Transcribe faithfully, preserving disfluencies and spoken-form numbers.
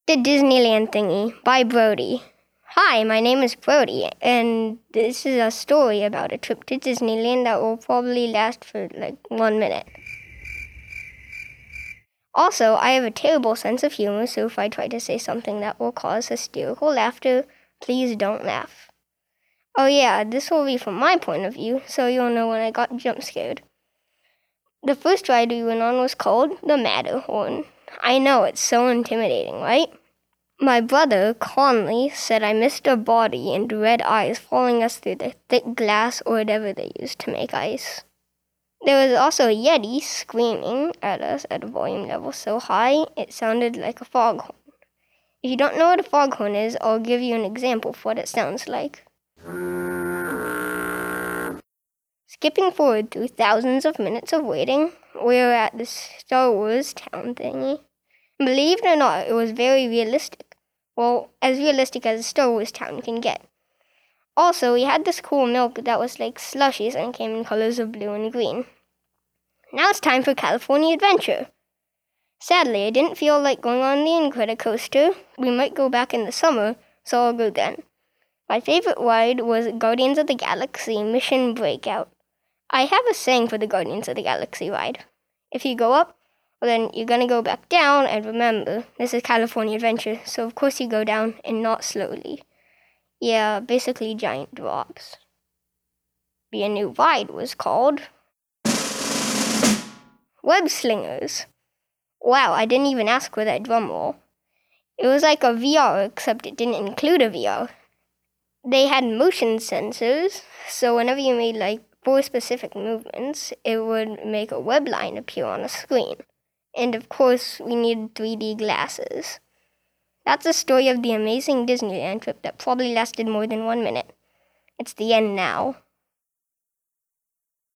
The Disneyland Thingy by Brody. Hi, my name is Brody, and this is a story about a trip to Disneyland that will probably last for like one minute. Also, I have a terrible sense of humor, so if I try to say something that will cause hysterical laughter, please don't laugh. Oh yeah, this will be from my point of view, so you'll know when I got jump scared. The first ride we went on was called the Matterhorn. I know, it's so intimidating, right? My brother, Conley, said I missed a body and red eyes following us through the thick glass or whatever they used to make ice. There was also a Yeti screaming at us at a volume level so high it sounded like a foghorn. If you don't know what a foghorn is, I'll give you an example of what it sounds like. Skipping forward through thousands of minutes of waiting, we were at the Star Wars town thingy. Believe it or not, it was very realistic. Well, as realistic as a Star Wars town can get. Also, we had this cool milk that was like slushies and came in colors of blue and green. Now it's time for California Adventure. Sadly, I didn't feel like going on the Incredicoaster. We might go back in the summer, so I'll go then. My favorite ride was Guardians of the Galaxy Mission Breakout. I have a saying for the Guardians of the Galaxy ride. If you go up, well, then you're going to go back down, and remember, this is California Adventure, so of course you go down, and not slowly. Yeah, basically giant drops. The new ride was called Web Slingers. Wow, I didn't even ask for that drum roll. It was like a V R, except it didn't include a V R. They had motion sensors, so whenever you made like four specific movements, it would make a web line appear on a screen. And of course, we needed three D glasses. That's the story of the amazing Disneyland trip that probably lasted more than one minute. It's the end now.